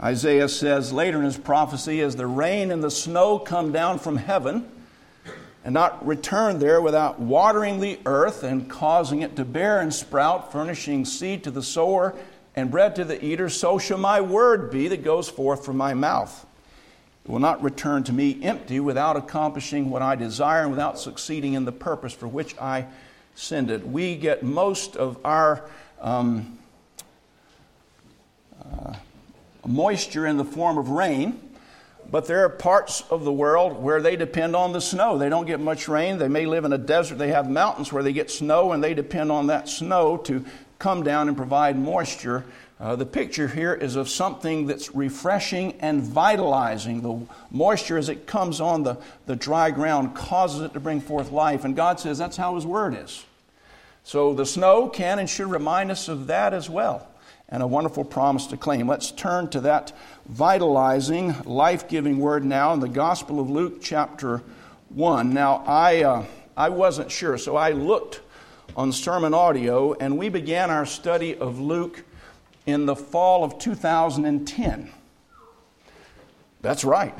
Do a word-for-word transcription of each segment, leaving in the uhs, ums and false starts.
Isaiah says later in his prophecy, as the rain and the snow come down from heaven and not return there without watering the earth and causing it to bear and sprout, furnishing seed to the sower and bread to the eater, so shall my word be that goes forth from my mouth. It will not return to me empty, without accomplishing what I desire and without succeeding in the purpose for which I send it. We get most of our um, uh, moisture in the form of rain, but there are parts of the world where they depend on the snow. They don't get much rain. They may live in a desert. They have mountains where they get snow, and they depend on that snow to come down and provide moisture. Uh, the picture here is of something that's refreshing and vitalizing. The moisture, as it comes on the, the dry ground, causes it to bring forth life. And God says that's how His Word is. So the snow can and should remind us of that as well. And a wonderful promise to claim. Let's turn to that vitalizing, life-giving Word now in the Gospel of Luke chapter one. Now, I uh, I wasn't sure, so I looked on Sermon Audio, and we began our study of Luke in the fall of two thousand ten. That's right.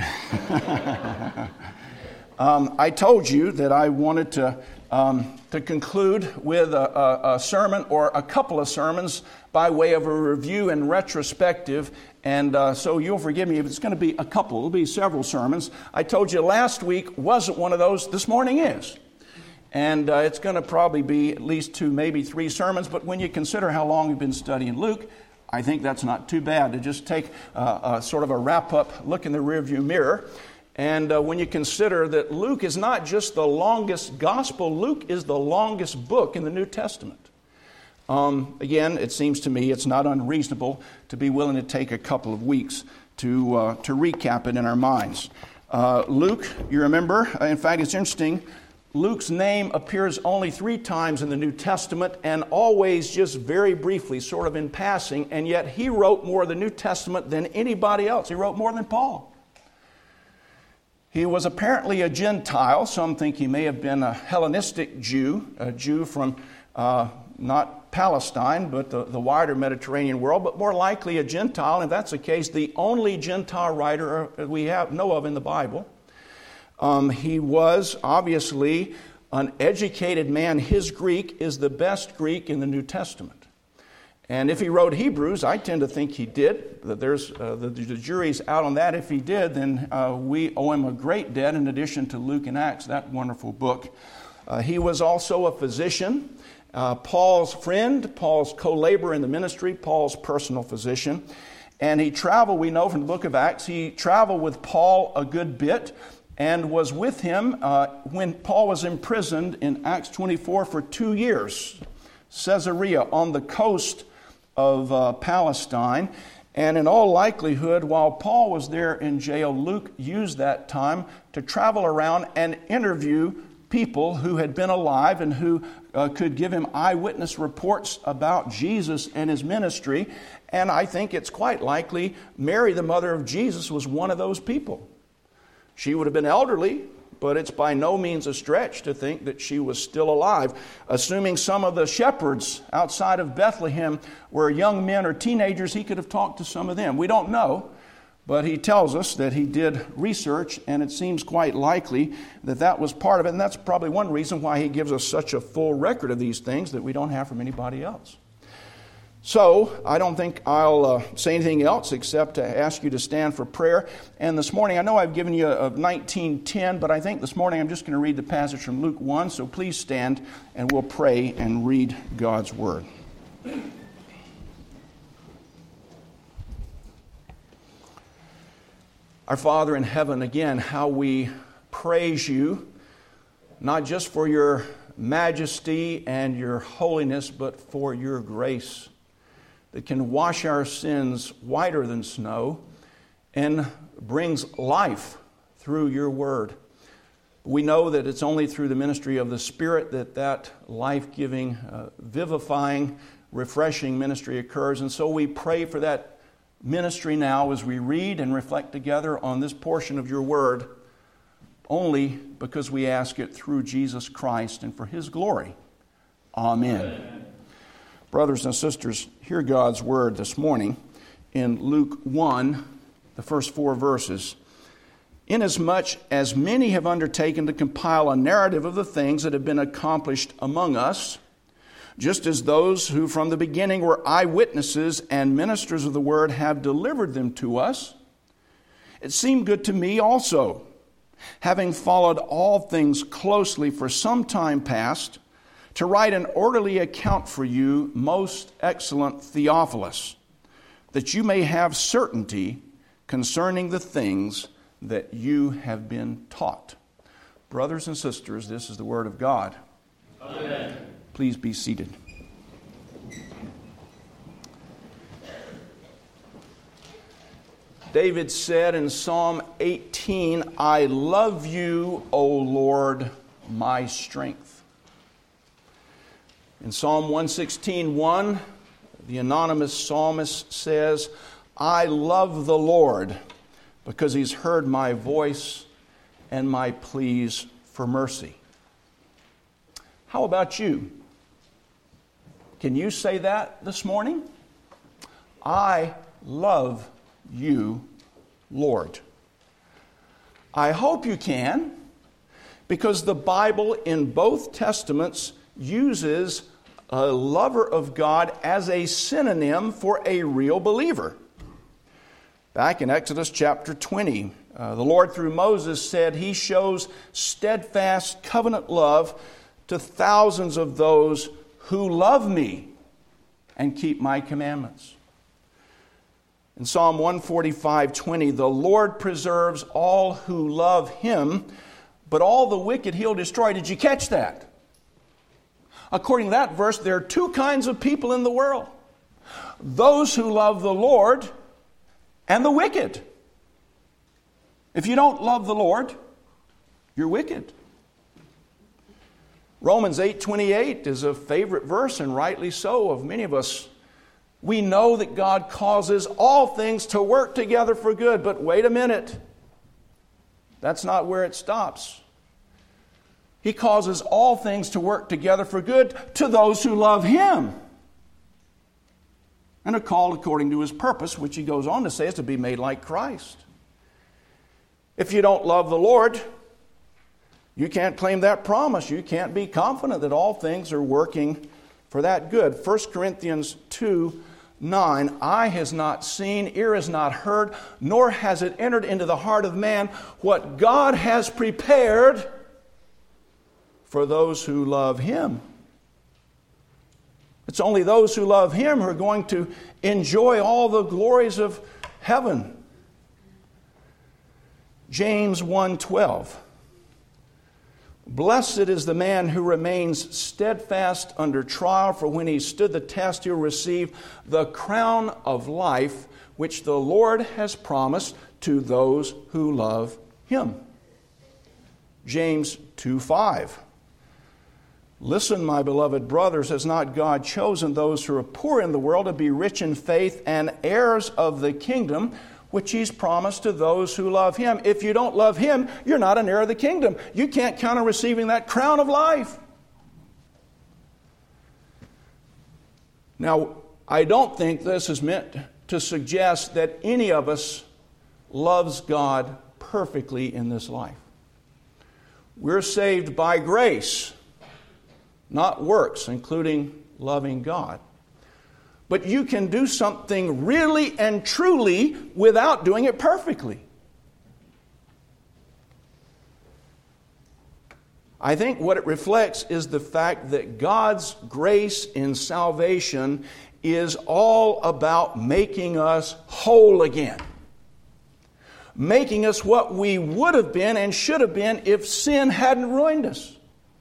um, I told you that I wanted to um, to conclude with a, a, a sermon or a couple of sermons by way of a review and retrospective, and uh, so you'll forgive me if it's going to be a couple. It'll be several sermons. I told you last week wasn't one of those. This morning is. And uh, it's going to probably be at least two, maybe three sermons, but when you consider how long we've been studying Luke, I think that's not too bad to just take uh, a, sort of a wrap-up look in the rearview mirror. And uh, when you consider that Luke is not just the longest gospel, Luke is the longest book in the New Testament. Um, again, it seems to me it's not unreasonable to be willing to take a couple of weeks to uh, to recap it in our minds. Uh, Luke, you remember, in fact, it's interesting, Luke's name appears only three times in the New Testament, and always just very briefly, sort of in passing, and yet he wrote more of the New Testament than anybody else. He wrote more than Paul. He was apparently a Gentile. Some think he may have been a Hellenistic Jew, a Jew from uh, not Palestine, but the, the wider Mediterranean world, but more likely a Gentile. And if that's the case, the only Gentile writer we have know of in the Bible. Um, he was obviously an educated man. His Greek is the best Greek in the New Testament. And if he wrote Hebrews, I tend to think he did. That there's uh, the, the jury's out on that. If he did, then uh, we owe him a great debt in addition to Luke and Acts, that wonderful book. Uh, he was also a physician, uh, Paul's friend, Paul's co-laborer in the ministry, Paul's personal physician. And he traveled, we know from the book of Acts, he traveled with Paul a good bit and was with him uh, when Paul was imprisoned in Acts twenty-four for two years, Caesarea, on the coast of uh, Palestine. And in all likelihood, while Paul was there in jail, Luke used that time to travel around and interview people who had been alive and who uh, could give him eyewitness reports about Jesus and his ministry. And I think it's quite likely Mary, the mother of Jesus, was one of those people. She would have been elderly, but it's by no means a stretch to think that she was still alive. Assuming some of the shepherds outside of Bethlehem were young men or teenagers, he could have talked to some of them. We don't know, but he tells us that he did research, and it seems quite likely that that was part of it. And that's probably one reason why he gives us such a full record of these things that we don't have from anybody else. So, I don't think I'll uh, say anything else except to ask you to stand for prayer. And this morning, I know I've given you a, a nineteen ten, but I think this morning I'm just going to read the passage from Luke one. So please stand and we'll pray and read God's Word. Our Father in heaven, again, how we praise you, not just for your majesty and your holiness, but for your grace that can wash our sins whiter than snow and brings life through your word. We know that it's only through the ministry of the Spirit that that life-giving, uh, vivifying, refreshing ministry occurs. And so we pray for that ministry now as we read and reflect together on this portion of your word, only because we ask it through Jesus Christ and for His glory. Amen. Amen. Brothers and sisters, hear God's word this morning in Luke one, the first four verses. Inasmuch as many have undertaken to compile a narrative of the things that have been accomplished among us, just as those who from the beginning were eyewitnesses and ministers of the word have delivered them to us, it seemed good to me also, having followed all things closely for some time past, to write an orderly account for you, most excellent Theophilus, that you may have certainty concerning the things that you have been taught. Brothers and sisters, this is the word of God. Amen. Please be seated. David said in Psalm eighteen, I love you, O Lord, my strength. In Psalm one sixteen, one, the anonymous psalmist says, I love the Lord because He's heard my voice and my pleas for mercy. How about you? Can you say that this morning? I love you, Lord. I hope you can, because the Bible in both Testaments uses a lover of God as a synonym for a real believer. Back in Exodus chapter twenty, uh, the Lord through Moses said He shows steadfast covenant love to thousands of those who love me and keep my commandments. In Psalm one forty-five, twenty, the Lord preserves all who love Him, but all the wicked He'll destroy. Did you catch that? According to that verse, there are two kinds of people in the world. Those who love the Lord and the wicked. If you don't love the Lord, you're wicked. Romans eight twenty-eight is a favorite verse, and rightly so, of many of us. We know that God causes all things to work together for good, but wait a minute. That's not where it stops. He causes all things to work together for good to those who love Him and are called according to His purpose, which He goes on to say is to be made like Christ. If you don't love the Lord, you can't claim that promise. You can't be confident that all things are working for that good. First Corinthians two nine, eye has not seen, ear has not heard, nor has it entered into the heart of man what God has prepared for those who love Him. It's only those who love Him who are going to enjoy all the glories of heaven. James one twelve. Blessed is the man who remains steadfast under trial, for when he stood the test, he'll receive the crown of life, which the Lord has promised to those who love Him. James two five. Listen, my beloved brothers, has not God chosen those who are poor in the world to be rich in faith and heirs of the kingdom, which He's promised to those who love Him? If you don't love Him, you're not an heir of the kingdom. You can't count on receiving that crown of life. Now, I don't think this is meant to suggest that any of us loves God perfectly in this life. We're saved by grace, not works, including loving God. But you can do something really and truly without doing it perfectly. I think what it reflects is the fact that God's grace in salvation is all about making us whole again. Making us what we would have been and should have been if sin hadn't ruined us.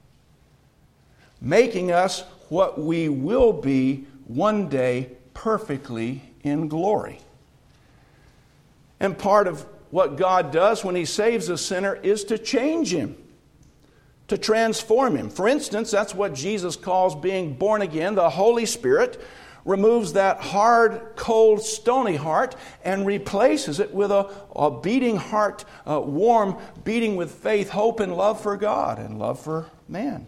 Making us what we will be one day perfectly in glory. And part of what God does when He saves a sinner is to change him, to transform him. For instance, that's what Jesus calls being born again. The Holy Spirit removes that hard, cold, stony heart and replaces it with a, a beating heart, uh, warm, beating with faith, hope, and love for God and love for man.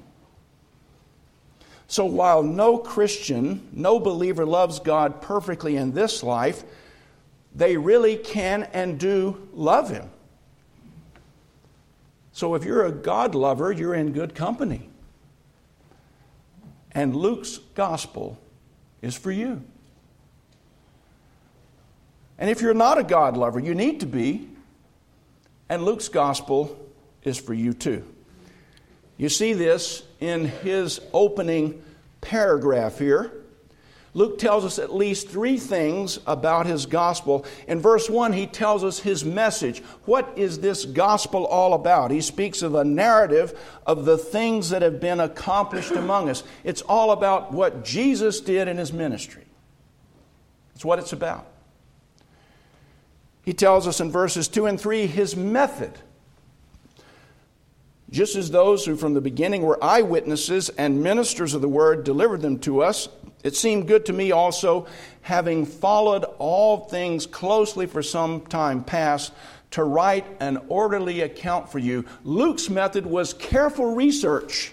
So while no Christian, no believer loves God perfectly in this life, they really can and do love Him. So if you're a God lover, you're in good company. And Luke's gospel is for you. And if you're not a God lover, you need to be. And Luke's gospel is for you too. You see this in his opening paragraph here. Luke tells us at least three things about his gospel. In verse one, he tells us his message. What is this gospel all about? He speaks of a narrative of the things that have been accomplished among us. It's all about what Jesus did in his ministry. It's what it's about. He tells us in verses two and three his method. Just as those who from the beginning were eyewitnesses and ministers of the word delivered them to us, it seemed good to me also, having followed all things closely for some time past, to write an orderly account for you. Luke's method was careful research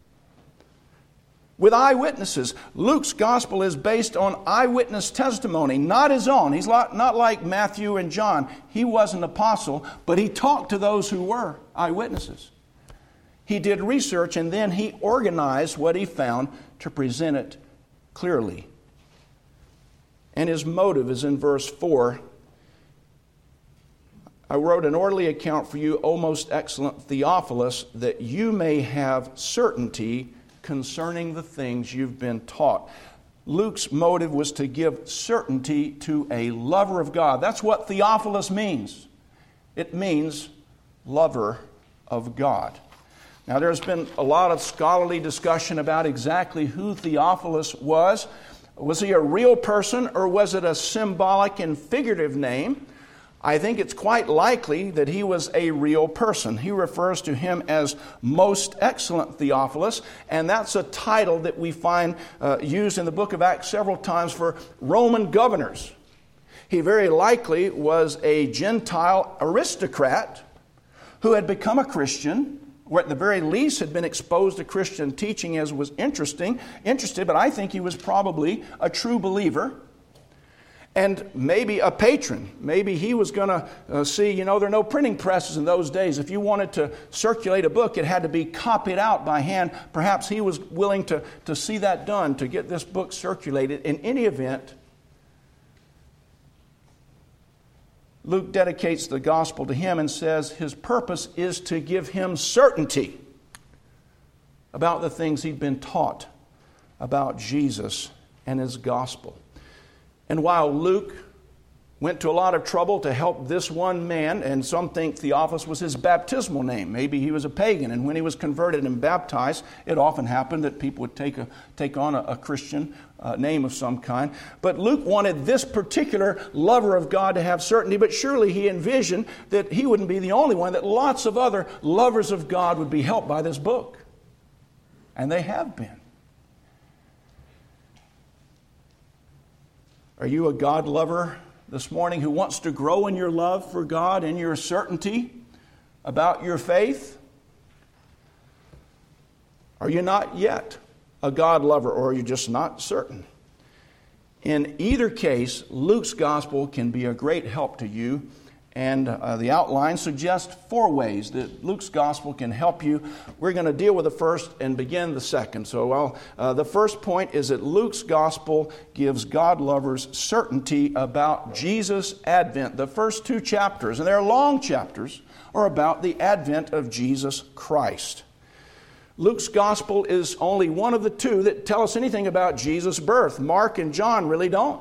with eyewitnesses. Luke's gospel is based on eyewitness testimony, not his own. He's not like Matthew and John. He was an apostle, but he talked to those who were eyewitnesses. He did research, and then he organized what he found to present it clearly. And his motive is in verse four. I wrote an orderly account for you, O most excellent Theophilus, that you may have certainty concerning the things you've been taught. Luke's motive was to give certainty to a lover of God. That's what Theophilus means. It means lover of God. Now, there's been a lot of scholarly discussion about exactly who Theophilus was. Was he a real person, or was it a symbolic and figurative name? I think it's quite likely that he was a real person. He refers to him as most excellent Theophilus, and that's a title that we find uh, used in the book of Acts several times for Roman governors. He very likely was a Gentile aristocrat who had become a Christian, or at the very least had been exposed to Christian teaching as was interesting, interested, but I think he was probably a true believer. And maybe a patron. Maybe he was going to uh, see, you know, there are no printing presses in those days. If you wanted to circulate a book, it had to be copied out by hand. Perhaps he was willing to, to see that done, to get this book circulated. In any event, Luke dedicates the gospel to him and says his purpose is to give him certainty about the things he'd been taught about Jesus and his gospel. And while Luke went to a lot of trouble to help this one man, and some think Theophilus was his baptismal name. Maybe he was a pagan, and when he was converted and baptized, it often happened that people would take a, take on a, a Christian uh, name of some kind. But Luke wanted this particular lover of God to have certainty, but surely he envisioned that he wouldn't be the only one, that lots of other lovers of God would be helped by this book. And they have been. Are you a God lover this morning who wants to grow in your love for God and your certainty about your faith? Are you not yet a God lover, or are you just not certain? In either case, Luke's gospel can be a great help to you. And uh, the outline suggests four ways that Luke's gospel can help you. We're going to deal with the first and begin the second. So well, uh, the first point is that Luke's gospel gives God lovers certainty about Jesus' advent. The first two chapters, and they're long chapters, are about the advent of Jesus Christ. Luke's gospel is only one of the two that tell us anything about Jesus' birth. Mark and John really don't.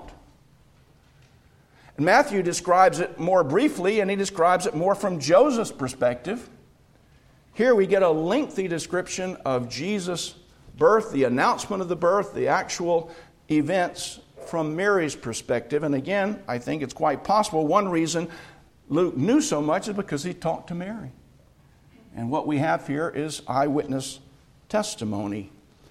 Matthew describes it more briefly, and he describes it more from Joseph's perspective. Here we get a lengthy description of Jesus' birth, the announcement of the birth, the actual events from Mary's perspective. And again, I think it's quite possible one reason Luke knew so much is because he talked to Mary. And what we have here is eyewitness testimony.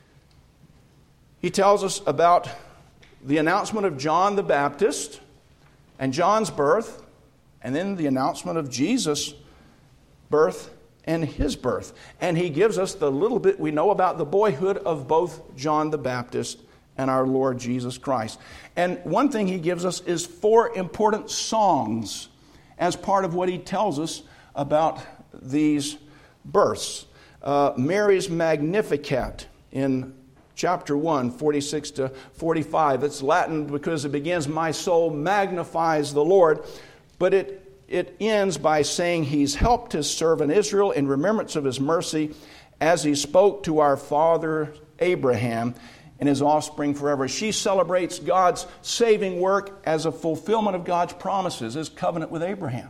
He tells us about the announcement of John the Baptist and John's birth, and then the announcement of Jesus' birth and his birth. And he gives us the little bit we know about the boyhood of both John the Baptist and our Lord Jesus Christ. And one thing he gives us is four important songs as part of what he tells us about these births. Uh, Mary's Magnificat in chapter one, forty-six to forty-five. It's Latin because it begins, "My soul magnifies the Lord," but it, it ends by saying he's helped his servant Israel in remembrance of his mercy as he spoke to our father Abraham and his offspring forever. She celebrates God's saving work as a fulfillment of God's promises, his covenant with Abraham.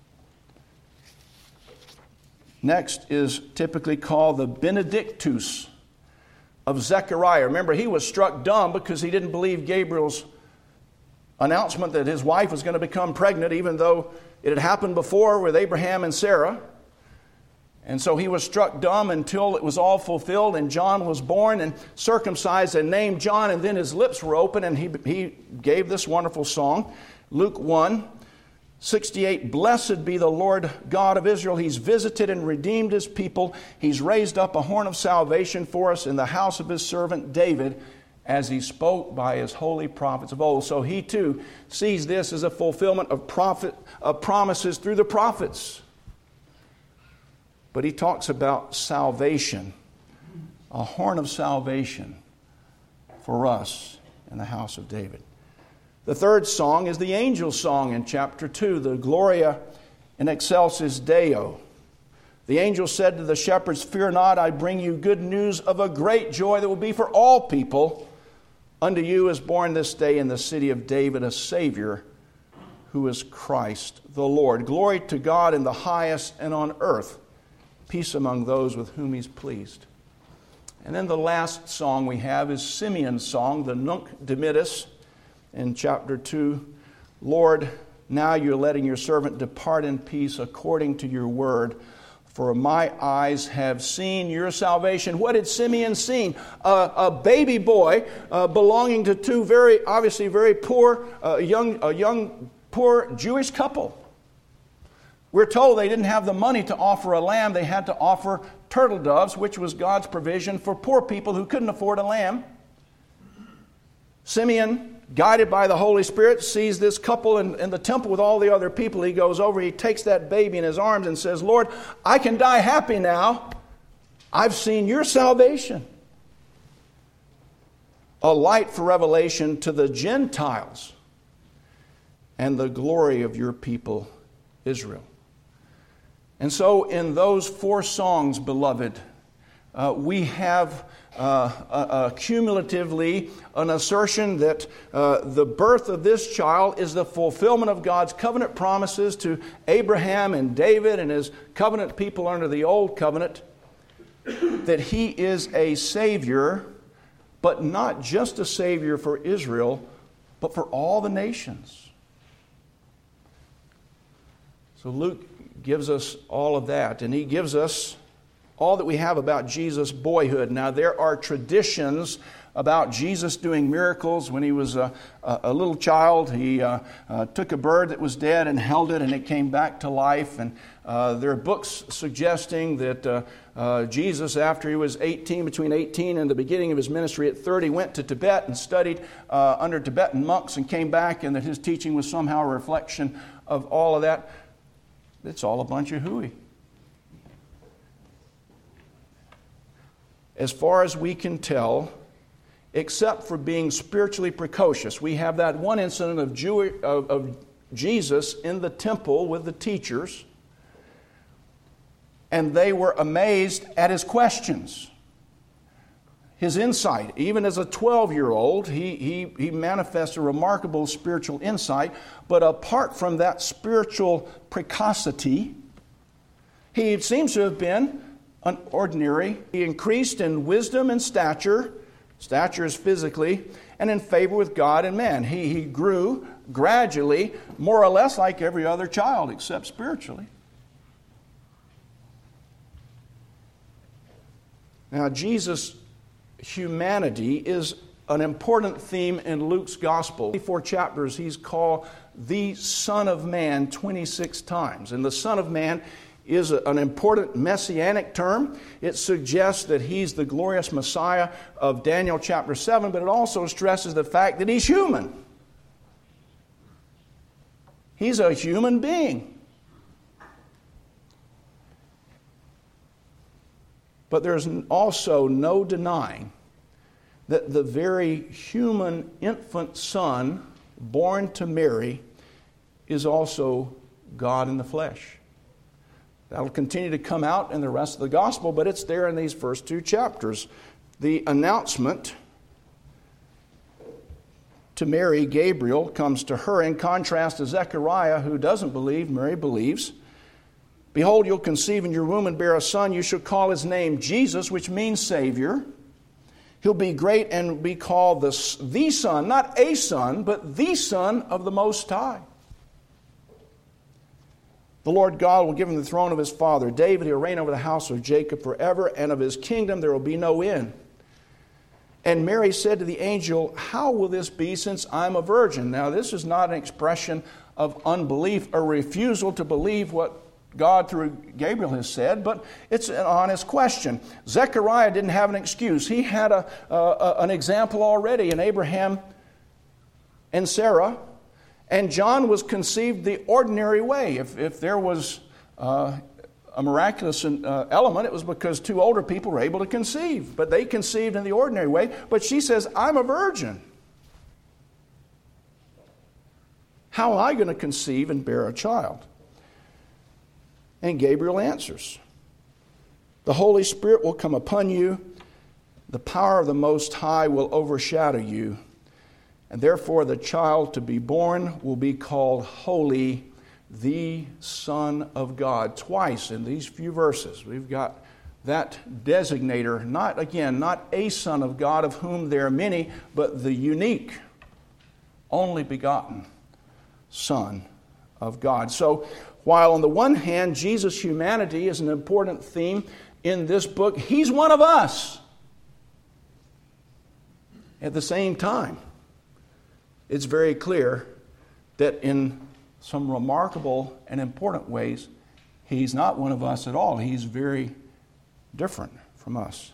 Next is typically called the Benedictus of Zechariah. Remember, he was struck dumb because he didn't believe Gabriel's announcement that his wife was going to become pregnant, even though it had happened before with Abraham and Sarah. And so he was struck dumb until it was all fulfilled, and John was born and circumcised and named John, and then his lips were open, and he, he gave this wonderful song. Luke one sixty-eight, "Blessed be the Lord God of Israel. He's visited and redeemed his people. He's raised up a horn of salvation for us in the house of his servant David, as he spoke by his holy prophets of old." So he too sees this as a fulfillment of prophet of promises through the prophets. But he talks about salvation, a horn of salvation for us in the house of David. The third song is the angel song in chapter two, the Gloria in Excelsis Deo. The angel said to the shepherds, "Fear not, I bring you good news of a great joy that will be for all people. Unto you is born this day in the city of David a Savior, who is Christ the Lord. Glory to God in the highest, and on earth peace among those with whom he's pleased." And then the last song we have is Simeon's song, the Nunc Dimittis, in chapter two. "Lord, now you're letting your servant depart in peace according to your word. For my eyes have seen your salvation." What had Simeon seen? Uh, a baby boy uh, belonging to two very, obviously very poor, uh, young, a young, poor Jewish couple. We're told they didn't have the money to offer a lamb. They had to offer turtle doves, which was God's provision for poor people who couldn't afford a lamb. Simeon, guided by the Holy Spirit, sees this couple in, in the temple with all the other people. He goes over, he takes that baby in his arms and says, "Lord, I can die happy now. I've seen your salvation." A light for revelation to the Gentiles and the glory of your people, Israel. And so in those four songs, beloved, uh, we have uh, uh, uh, cumulatively an assertion that uh, the birth of this child is the fulfillment of God's covenant promises to Abraham and David and his covenant people under the old covenant, that he is a Savior, but not just a Savior for Israel, but for all the nations. So Luke gives us all of that, and he gives us all that we have about Jesus' boyhood. Now, there are traditions about Jesus doing miracles. When he was a, a, a little child, he uh, uh, took a bird that was dead and held it, and it came back to life. And uh, there are books suggesting that uh, uh, Jesus, after he was eighteen, between eighteen and the beginning of his ministry at thirty, went to Tibet and studied uh, under Tibetan monks and came back, and that his teaching was somehow a reflection of all of that. It's all a bunch of hooey. As far as we can tell, except for being spiritually precocious, we have that one incident of, Jew, of, of Jesus in the temple with the teachers, and they were amazed at his questions, his insight. Even as a twelve-year-old, he, he, he manifests a remarkable spiritual insight. But apart from that spiritual precocity, he seems to have been an ordinary. He increased in wisdom and stature. Stature is physically, and in favor with God and man. He, he grew gradually, more or less like every other child, except spiritually. Now, Jesus' humanity is an important theme in Luke's gospel. twenty-four chapters, he's called the Son of Man twenty-six times. And the Son of Man is a, an important messianic term. It suggests that he's the glorious Messiah of Daniel chapter seven, but it also stresses the fact that he's human. He's a human being. But there's also no denying that the very human infant son born to Mary is also God in the flesh. That'll continue to come out in the rest of the gospel, but it's there in these first two chapters. The announcement to Mary, Gabriel, comes to her in contrast to Zechariah, who doesn't believe. Mary believes. Behold, you'll conceive in your womb and bear a son. You shall call his name Jesus, which means Savior. He'll be great and be called the, the Son, not a son, but the Son of the Most High. The Lord God will give him the throne of his father David. He'll reign over the house of Jacob forever, and of his kingdom there will be no end. And Mary said to the angel, how will this be since I'm a virgin? Now, this is not an expression of unbelief, a refusal to believe what God through Gabriel has said, but it's an honest question. Zechariah didn't have an excuse. He had a, a, an example already in Abraham and Sarah, and John was conceived the ordinary way. If, if there was uh, a miraculous uh, element, it was because two older people were able to conceive, but they conceived in the ordinary way. But she says, I'm a virgin. How am I going to conceive and bear a child? And Gabriel answers, the Holy Spirit will come upon you, the power of the Most High will overshadow you, and therefore the child to be born will be called Holy, the Son of God. Twice in these few verses, we've got that designator, not, again, not a Son of God of whom there are many, but the unique, only begotten Son of God. So, while on the one hand, Jesus' humanity is an important theme in this book, he's one of us. At the same time, it's very clear that in some remarkable and important ways, he's not one of us at all. He's very different from us.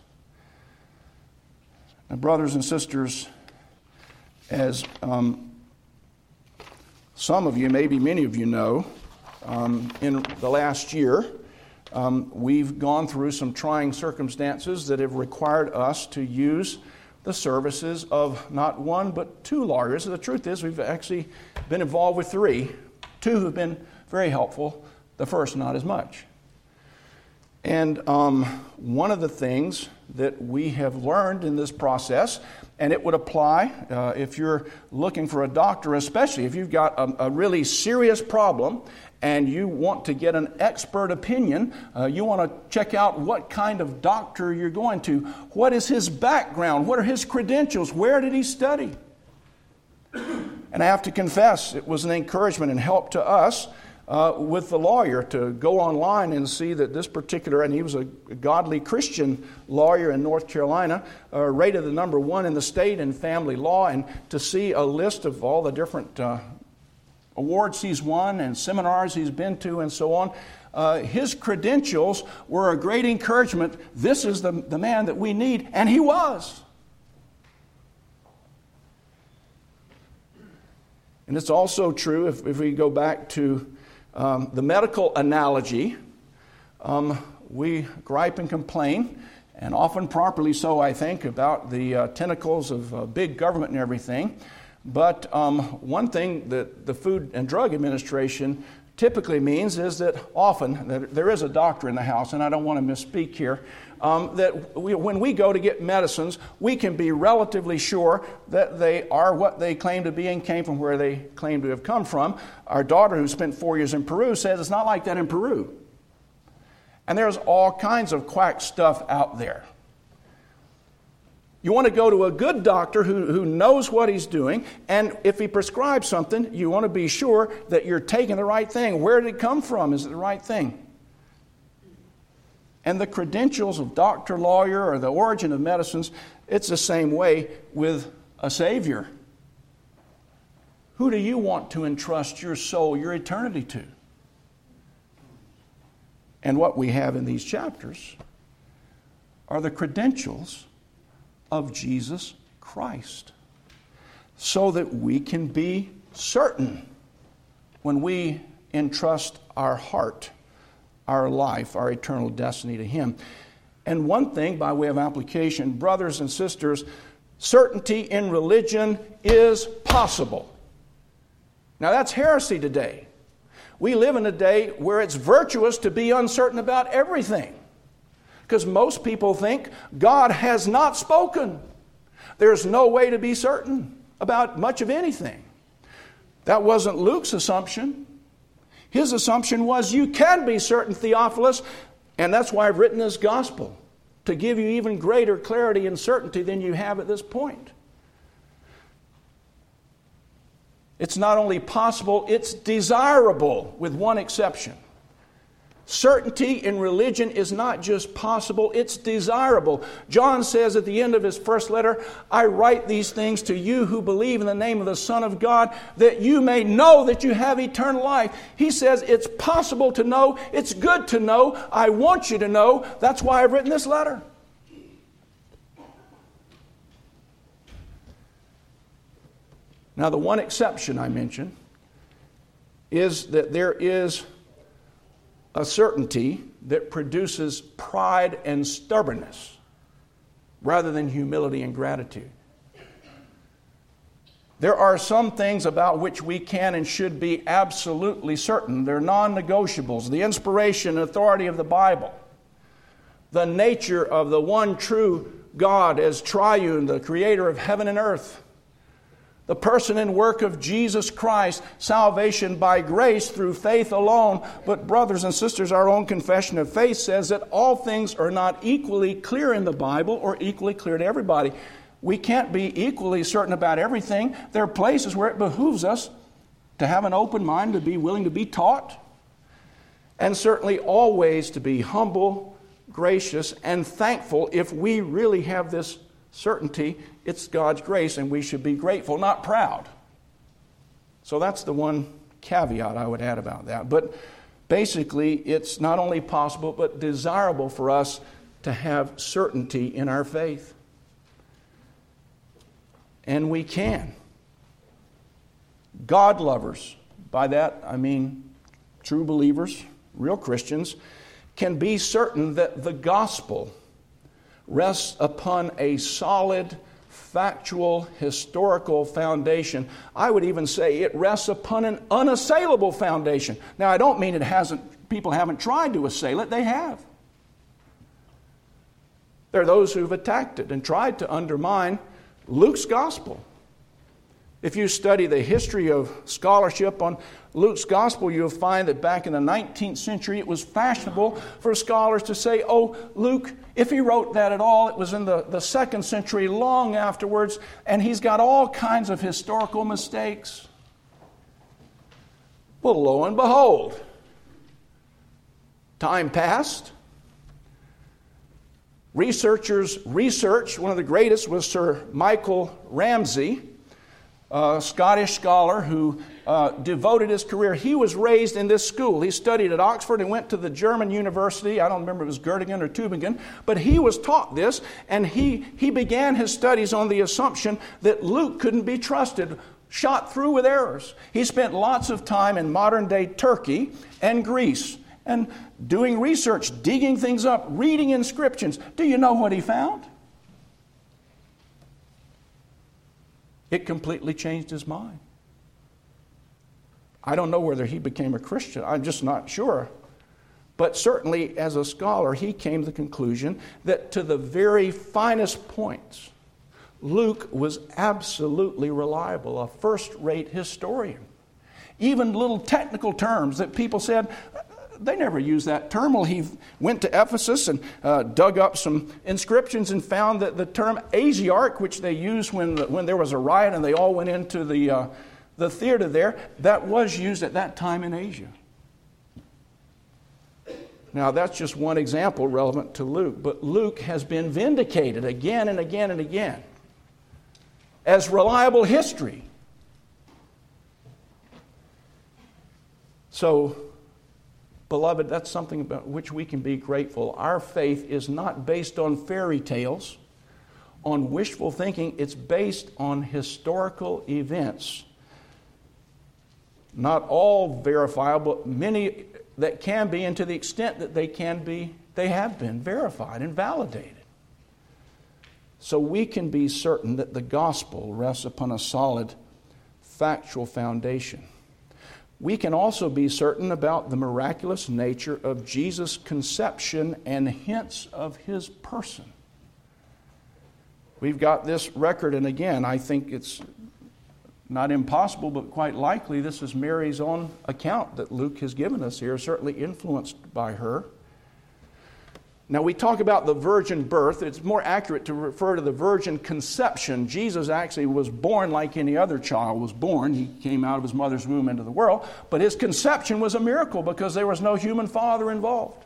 Now, brothers and sisters, as um, some of you, maybe many of you know, Um, in the last year, um, we've gone through some trying circumstances that have required us to use the services of not one but two lawyers. The truth is, we've actually been involved with three. Two have been very helpful, the first not as much. And um, one of the things that we have learned in this process, and it would apply uh, if you're looking for a doctor, especially if you've got a, a really serious problem and you want to get an expert opinion, uh, you want to check out what kind of doctor you're going to. What is his background? What are his credentials? Where did he study? And I have to confess, it was an encouragement and help to us uh, with the lawyer to go online and see that this particular, and he was a godly Christian lawyer in North Carolina, uh, rated the number one in the state in family law, and to see a list of all the different uh, awards he's won and seminars he's been to and so on. Uh, his credentials were a great encouragement. This is the, the man that we need, and he was. And it's also true, if, if we go back to um, the medical analogy, um, we gripe and complain, and often properly so, I think, about the uh, tentacles of uh, big government and everything. But um, one thing that the Food and Drug Administration typically means is that often that there is a doctor in the house, and I don't want to misspeak here, um, that we, when we go to get medicines, we can be relatively sure that they are what they claim to be and came from where they claim to have come from. Our daughter, who spent four years in Peru, says it's not like that in Peru. And there's all kinds of quack stuff out there. You want to go to a good doctor who, who knows what he's doing, and if he prescribes something, you want to be sure that you're taking the right thing. Where did it come from? Is it the right thing? And the credentials of doctor, lawyer, or the origin of medicines, it's the same way with a Savior. Who do you want to entrust your soul, your eternity to? And what we have in these chapters are the credentials of Jesus Christ, so that we can be certain when we entrust our heart, our life, our eternal destiny to Him. And one thing, by way of application, brothers and sisters, certainty in religion is possible. Now, that's heresy today. We live in a day where it's virtuous to be uncertain about everything, because most people think God has not spoken. There's no way to be certain about much of anything. That wasn't Luke's assumption. His assumption was you can be certain, Theophilus, and that's why I've written this gospel, to give you even greater clarity and certainty than you have at this point. It's not only possible, it's desirable, with one exception. Certainty in religion is not just possible, it's desirable. John says at the end of his first letter, I write these things to you who believe in the name of the Son of God, that you may know that you have eternal life. He says it's possible to know, it's good to know, I want you to know. That's why I've written this letter. Now, the one exception I mentioned is that there is a certainty that produces pride and stubbornness rather than humility and gratitude. There are some things about which we can and should be absolutely certain. They're non-negotiables. The inspiration and authority of the Bible, the nature of the one true God as triune, the creator of heaven and earth, the person and work of Jesus Christ, salvation by grace through faith alone. But brothers and sisters, our own confession of faith says that all things are not equally clear in the Bible or equally clear to everybody. We can't be equally certain about everything. There are places where it behooves us to have an open mind, to be willing to be taught, and certainly always to be humble, gracious, and thankful if we really have this certainty. It's God's grace, and we should be grateful, not proud. So that's the one caveat I would add about that. But basically, it's not only possible, but desirable for us to have certainty in our faith. And we can. God lovers, by that I mean true believers, real Christians, can be certain that the gospel rests upon a solid, factual, historical foundation. I would even say it rests upon an unassailable foundation. Now, I don't mean it hasn't, people haven't tried to assail it. They have. There are those who've attacked it and tried to undermine Luke's gospel. If you study the history of scholarship on Luke's gospel, you'll find that back in the nineteenth century, it was fashionable for scholars to say, oh, Luke, if he wrote that at all, it was in the, the second century, long afterwards, and he's got all kinds of historical mistakes. Well, lo and behold, time passed. Researchers researched. One of the greatest was Sir Michael Ramsay, a Scottish scholar who uh, devoted his career. He was raised in this school. He studied at Oxford and went to the German university. I don't remember if it was Göttingen or Tübingen, but he was taught this, and he, he began his studies on the assumption that Luke couldn't be trusted, shot through with errors. He spent lots of time in modern-day Turkey and Greece and doing research, digging things up, reading inscriptions. Do you know what he found? It completely changed his mind. I don't know whether he became a Christian. I'm just not sure. But certainly, as a scholar, he came to the conclusion that to the very finest points, Luke was absolutely reliable, a first-rate historian. Even little technical terms that people said, they never used that term. Well, he went to Ephesus and uh, dug up some inscriptions and found that the term Asiarch, which they used when the, when there was a riot and they all went into the uh, the theater there, that was used at that time in Asia. Now, that's just one example relevant to Luke, but Luke has been vindicated again and again and again as reliable history. So, Beloved, that's something about which we can be grateful. Our faith is not based on fairy tales, on wishful thinking. It's based on historical events. Not all verifiable, many that can be, and to the extent that they can be, they have been verified and validated. So we can be certain that the gospel rests upon a solid, factual foundation. We can also be certain about the miraculous nature of Jesus' conception and hints of his person. We've got this record, and again, I think it's not impossible, but quite likely this is Mary's own account that Luke has given us here, certainly influenced by her. Now, we talk about the virgin birth. It's more accurate to refer to the virgin conception. Jesus actually was born like any other child was born. He came out of his mother's womb into the world. But his conception was a miracle because there was no human father involved.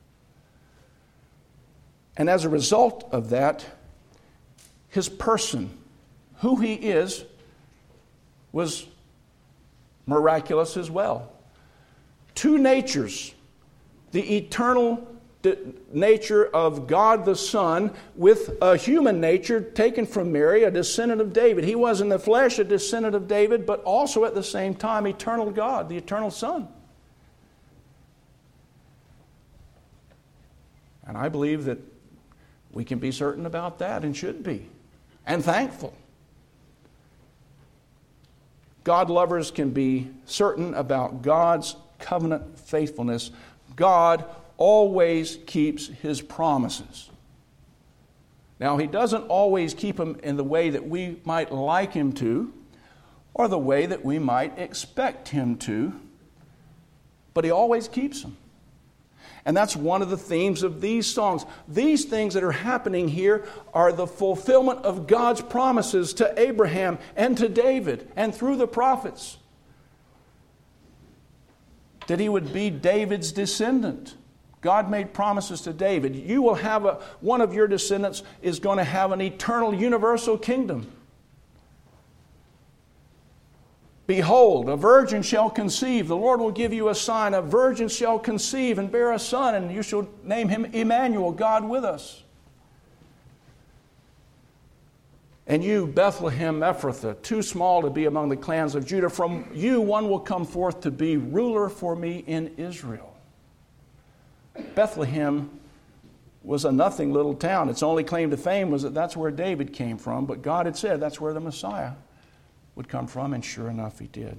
And as a result of that, his person, who he is, was miraculous as well. Two natures, the eternal nature of God the Son with a human nature taken from Mary, a descendant of David. He was in the flesh a descendant of David, but also at the same time eternal God, the eternal Son. And I believe that we can be certain about that and should be, and thankful. God lovers can be certain about God's covenant faithfulness. God always keeps his promises. Now, he doesn't always keep them in the way that we might like him to, or the way that we might expect him to, but he always keeps them. And that's one of the themes of these songs. These things that are happening here are the fulfillment of God's promises to Abraham and to David and through the prophets. That he would be David's descendant. God made promises to David. You will have a, one of your descendants is going to have an eternal universal kingdom. Behold, a virgin shall conceive. The Lord will give you a sign. A virgin shall conceive and bear a son, and you shall name him Emmanuel, God with us. And you, Bethlehem Ephrathah, too small to be among the clans of Judah, from you one will come forth to be ruler for me in Israel. Bethlehem was a nothing little town. Its only claim to fame was that that's where David came from, but God had said that's where the Messiah would come from, and sure enough, he did.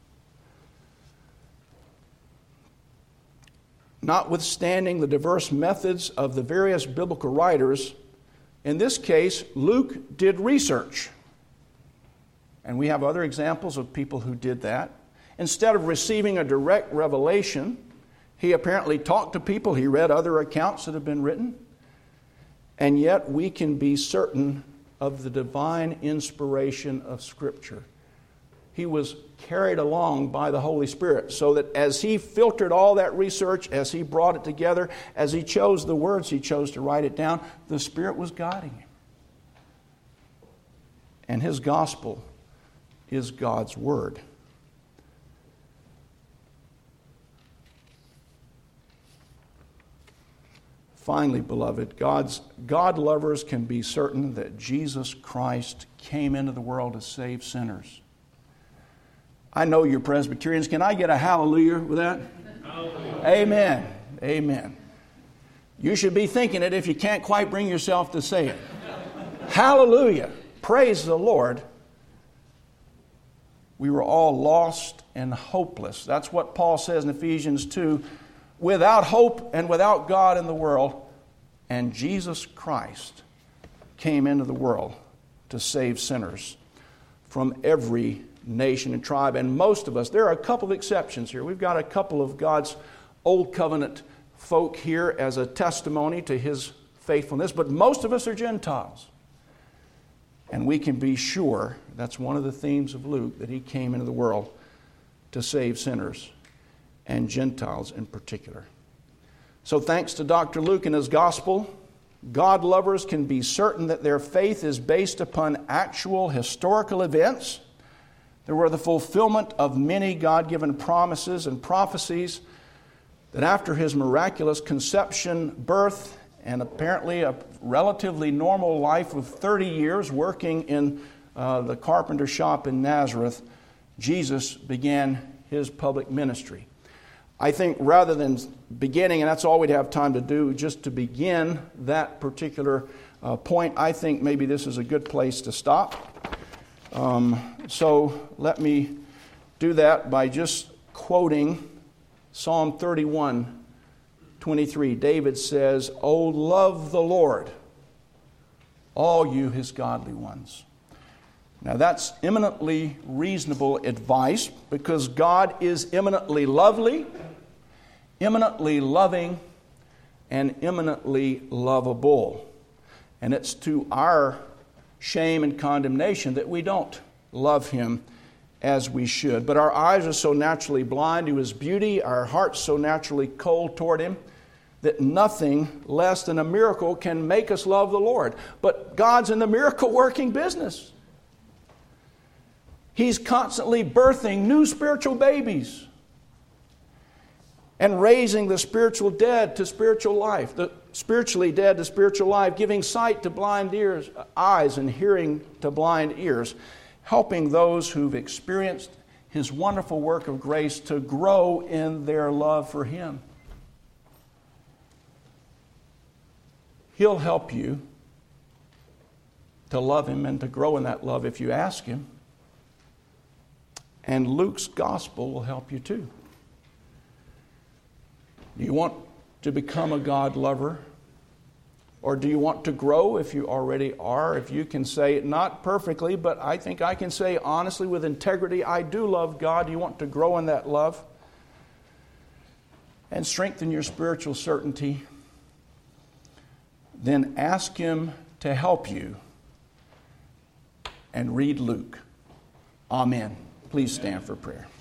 Notwithstanding the diverse methods of the various biblical writers, in this case, Luke did research. And we have other examples of people who did that. Instead of receiving a direct revelation, he apparently talked to people. He read other accounts that have been written. And yet we can be certain of the divine inspiration of Scripture. He was carried along by the Holy Spirit, so that as he filtered all that research, as he brought it together, as he chose the words he chose to write it down, the Spirit was guiding him. And his gospel is God's word. Finally, beloved, God's God lovers can be certain that Jesus Christ came into the world to save sinners. I know you're Presbyterians. Can I get a hallelujah with that? Hallelujah. Amen. Amen. You should be thinking it if you can't quite bring yourself to say it. Hallelujah. Praise the Lord. We were all lost and hopeless. That's what Paul says in Ephesians two. Without hope and without God in the world, and Jesus Christ came into the world to save sinners from every nation and tribe. And most of us, there are a couple of exceptions here. We've got a couple of God's old covenant folk here as a testimony to his faithfulness, but most of us are Gentiles. And we can be sure, that's one of the themes of Luke, that he came into the world to save sinners, and Gentiles in particular. So thanks to Doctor Luke and his gospel, God lovers can be certain that their faith is based upon actual historical events. There were the fulfillment of many God-given promises and prophecies. that after his miraculous conception, birth, and apparently a relatively normal life of thirty years working in uh, the carpenter shop in Nazareth, Jesus began his public ministry. I think rather than beginning, and that's all we'd have time to do, just to begin that particular uh, point, I think maybe this is a good place to stop. Um, so let me do that by just quoting Psalm thirty-one, twenty-three. David says, "O love the Lord, all you his godly ones." Now that's eminently reasonable advice because God is eminently lovely, eminently loving, and eminently lovable. And it's to our shame and condemnation that we don't love him as we should. But our eyes are so naturally blind to his beauty, our hearts so naturally cold toward him, that nothing less than a miracle can make us love the Lord. But God's in the miracle working business. He's constantly birthing new spiritual babies and raising the spiritual dead to spiritual life, the spiritually dead to spiritual life, giving sight to blind ears, eyes and hearing to blind ears, helping those who've experienced his wonderful work of grace to grow in their love for him. He'll help you to love him and to grow in that love if you ask him. And Luke's gospel will help you too. Do you want to become a God lover? Or do you want to grow if you already are? If you can say it not perfectly, but I think I can say honestly with integrity, I do love God. Do you want to grow in that love? And strengthen your spiritual certainty? Then ask him to help you and read Luke. Amen. Please stand for prayer.